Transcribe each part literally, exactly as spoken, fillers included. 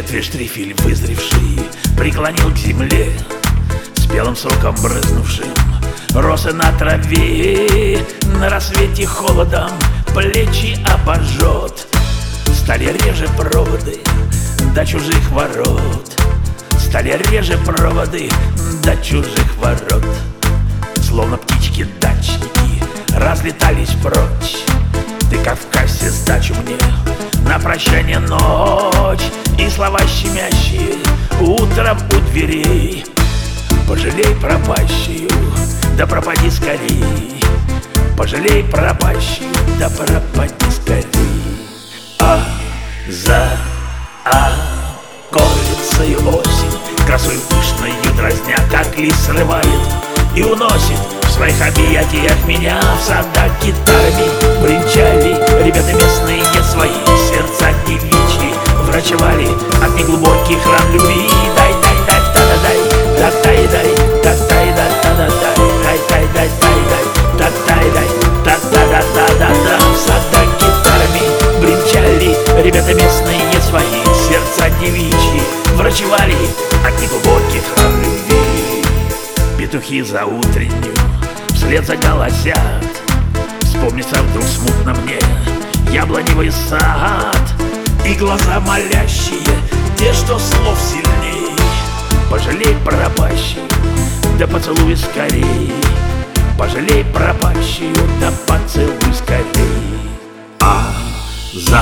ветви штрифель вызревший преклонил к земле, спелым соком брызнувшим росы на траве. На рассвете холодом плечи обожжет, стали реже проводы до чужих ворот, стали реже проводы до чужих ворот. Словно птички-дачники разлетались прочь. Ты, Кавказе, сдачу мне на прощание ночь. И слова щемящие утром у дверей: пожалей пропащую, да пропади скорей. Пожалей пропащую, да пропади скорей. А за околицей осень красой пышною дразня, как лист срывает и уносит в своих объятиях меня. В садах гитарами бренчали ребята местные свои, сердца девичьи врачевали от неглубоких ран любви. Дай, дай, дай, да, да, дай, да, дай, дай, да, дай, да, да, да, дай, дай, дай, дай, дай, да, дай, дай, да, да, да, да, да, да. В садах гитарами бренчали ребята местные свои, сердца девичьи врачевали от неглубоких ран любви. Петухи за утреннюю вслед заголосят, вспомнится вдруг смутно мне яблоневый сад. И глаза молящие, те, что слов сильней: пожалей пропащую, да поцелуй скорей. Пожалей пропащую, да поцелуй скорей. А за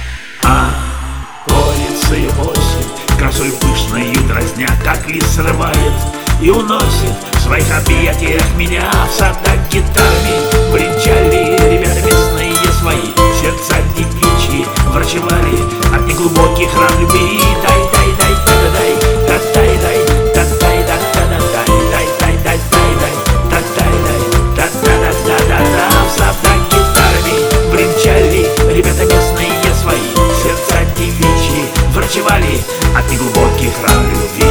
околицей осень красой пышною дразня, как лист срывает и уносит в своих объятиях меня. В садах гитарами бренчали ребята местные свои, сердца девичьи врачевали от неглубоких ран любви. Дай, дай, дай, да, да, дай, да, дай, дай, да, дай, да, да, да, дай, дай, дай, дай, дай, дай, да, дай, дай, да, да, да, да, да, да. В садах гитарами бренчали ребята местные свои, сердца девичьи врачевали от неглубоких ран любви.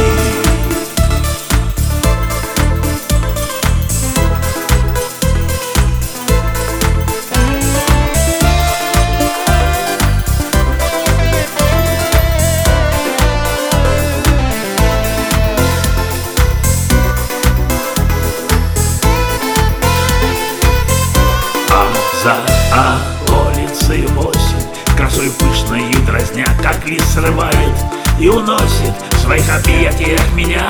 За околицей осень красой пышною дразня, как лист срывает и уносит в своих объятиях меня.